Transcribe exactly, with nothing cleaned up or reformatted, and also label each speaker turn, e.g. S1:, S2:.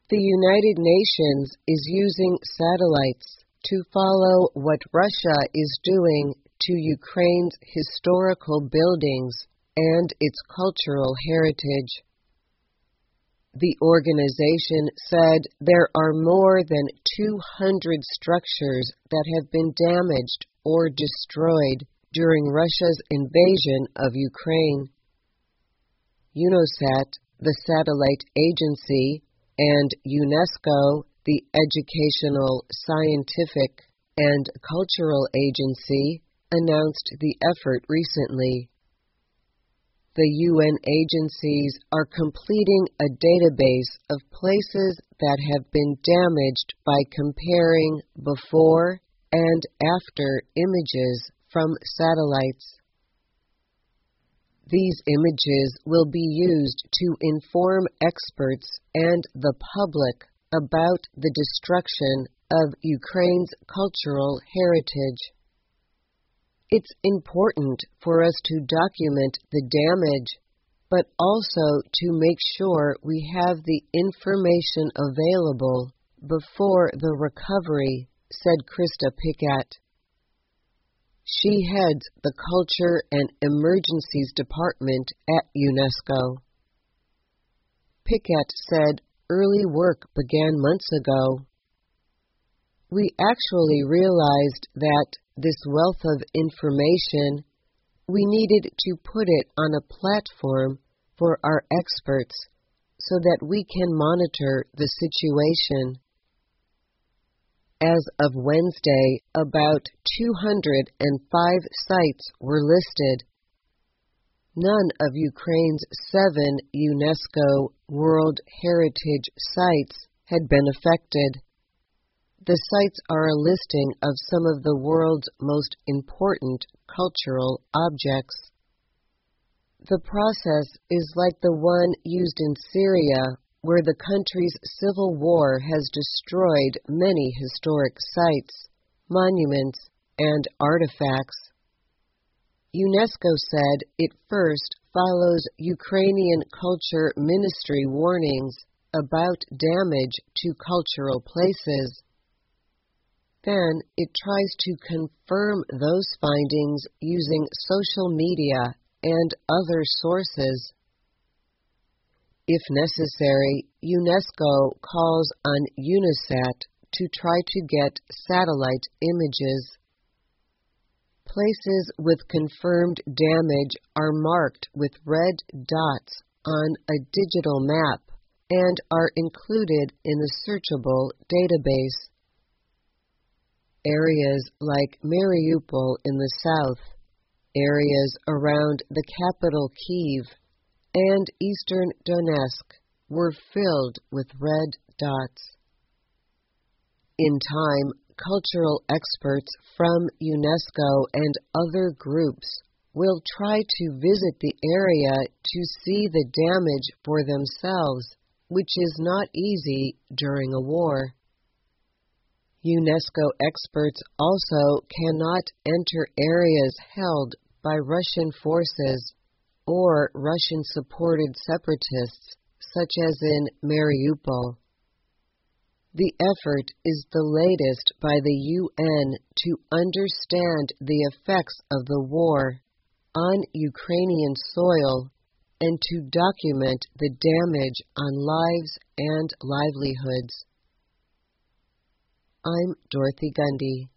S1: The United Nations is using satellites to follow what Russia is doing to Ukraine's historical buildings and its cultural heritage. The organization said there are more than two hundred structures that have been damaged or destroyed during Russia's invasion of Ukraine. UNOSAT, the satellite agency, and UNESCO, the educational, scientific, and cultural agency, announced the effort recently. The U N agencies are completing a database of places that have been damaged by comparing before and after images from satellites. These images will be used to inform experts and the public about the destruction of Ukraine's cultural heritage. It's important for us to document the damage, but also to make sure we have the information available before the recovery, said Krista Pickett. She heads the Culture and Emergencies Department at UNESCO. Pickett said early work began months ago. We actually realized that this wealth of information, we needed to put it on a platform for our experts so that we can monitor the situation. As of Wednesday, about two hundred five sites were listed. None of Ukraine's seven UNESCO World Heritage sites had been affected. The sites are a listing of some of the world's most important cultural objects. The process is like the one used in Syria, where the country's civil war has destroyed many historic sites, monuments, and artifacts. UNESCO said it first follows Ukrainian Culture Ministry warnings about damage to cultural places. Then it tries to confirm those findings using social media and other sources. If necessary, UNESCO calls on UNOSAT to try to get satellite images. Places with confirmed damage are marked with red dots on a digital map and are included in a searchable database. Areas like Mariupol in the south, areas around the capital Kyiv, and eastern Donetsk were filled with red dots. In time, cultural experts from UNESCO and other groups will try to visit the area to see the damage for themselves, which is not easy during a war. UNESCO experts also cannot enter areas held by Russian forces or Russian-supported separatists, such as in Mariupol. The effort is the latest by the U N to understand the effects of the war on Ukrainian soil and to document the damage on lives and livelihoods. I'm Dorothy Gundy.